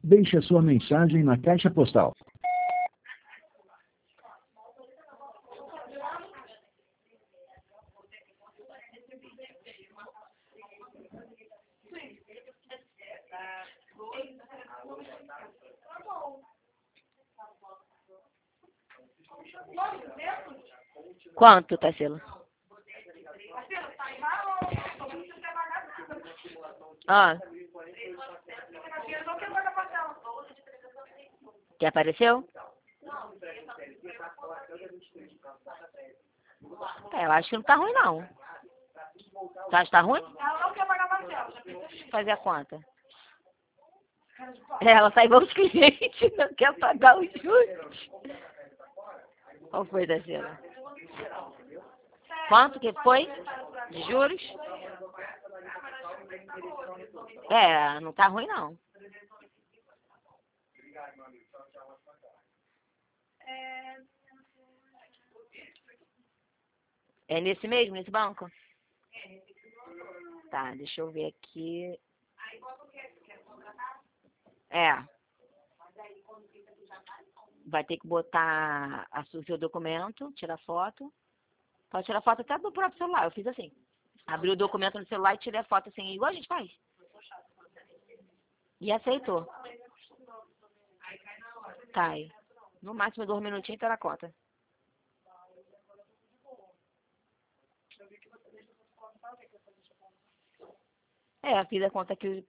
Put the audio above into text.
Deixe a sua mensagem na caixa postal. Quanto, Tarsila? Ah. Que apareceu? Eu acho que não tá ruim, não. Você acha que tá ruim? Ela não quer pagar parcela. Fazer a conta. Ela tá igual os clientes, não quer pagar os juros. Qual foi, Tarsila? Quanto que foi? De juros? Não tá ruim, não. É nesse mesmo, nesse banco? Tá, deixa eu ver aqui. Vai ter que botar o seu documento, tirar foto. Pode tirar foto até do próprio celular, eu fiz assim. Abri o documento no celular e tirei a foto assim, igual a gente faz. E aceitou. Cai. No máximo 2 minutinhos tá na conta. Fiz a conta aqui